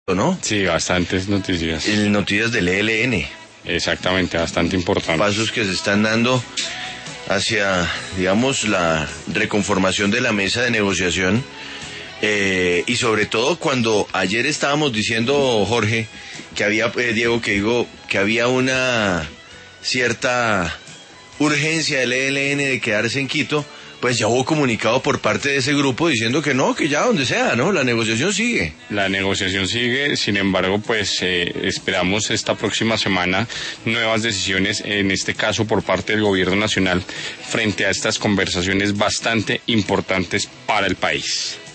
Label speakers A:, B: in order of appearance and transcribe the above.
A: ¿no?
B: Sí, bastantes noticias.
A: Noticias del ELN.
B: Exactamente, bastante importante.
A: Pasos que se están dando hacia, digamos, la reconformación de la mesa de negociación. Y sobre todo cuando ayer estábamos diciendo, Jorge, que había, Diego, que digo, que había una cierta urgencia del ELN de quedarse en Quito, pues ya hubo comunicado por parte de ese grupo diciendo que no, que ya donde sea, ¿no? La negociación sigue.
B: La negociación sigue, sin embargo, pues esperamos esta próxima semana nuevas decisiones, en este caso por parte del gobierno nacional, frente a estas conversaciones bastante importantes para el país.